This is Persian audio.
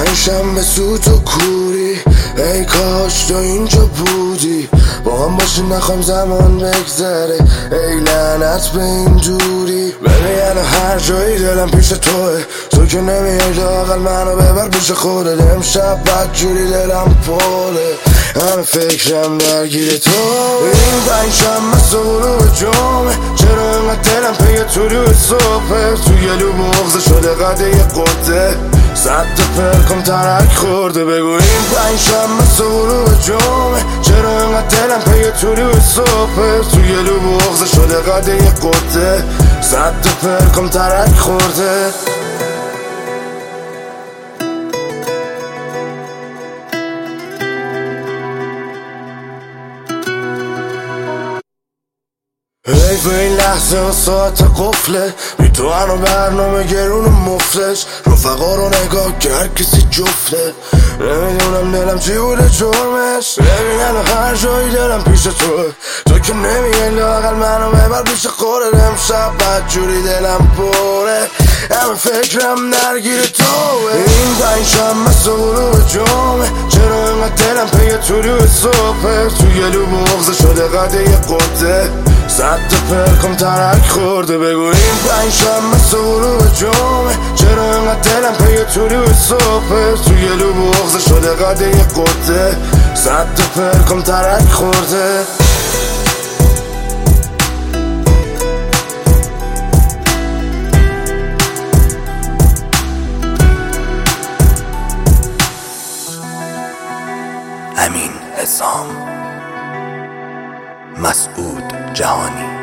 پنجشنبه سوت و کوری، ای کاش تو اینجا بودی با هم باشی، نخوام زمان بگذره، ای لعنت به این دوری. ببین هر جایی دلم پیش توه، تو که نمیای لااقل منو ببر پیش خودت. امشب بدجوری دلم پره، همه فکرم درگیر تو. این پنجشنبه سولو جمعه، چرا اینقدر دلم پی طلوع صبحه؟ تو گلو بغضه شده قده یه قده، صد تا پرکم ترک خورده. بگو این پنجشنبه سولو جمعه، چرا اینقدر دلم پی طلوع صبحه؟ تو گلو بغضه شده قده یه قده، صد تا پرکم ترک خورده. حیف این لحظه و ساعت قفله، بی تو هنو برنامه گرون مفلش. رفقا رو نگاه که هر کسی جفته، نمیدونم دلم چی بوده جرمش. ببین هر جایی دلم پیش توه، تو که نمیگه لااقل منو ببر پیش خودت. امشب بدجوری دلم پره، همه فکرم درگیر توه. این پنجشنبه سولو جمعه، چرا اینقدر دلم پی طلوع صبحه؟ تو گلو بغضه شده قده یه قده، صد تا پرکم ترک خورده. بگو این پنجشنبه سولو جمعه، چرا اینقدر دلم پی طلوع صبحه؟ تو گلو بغضه شده قده یه قده، صد تا پرکم ترک خورده. امین حسام، مسعود جهانی.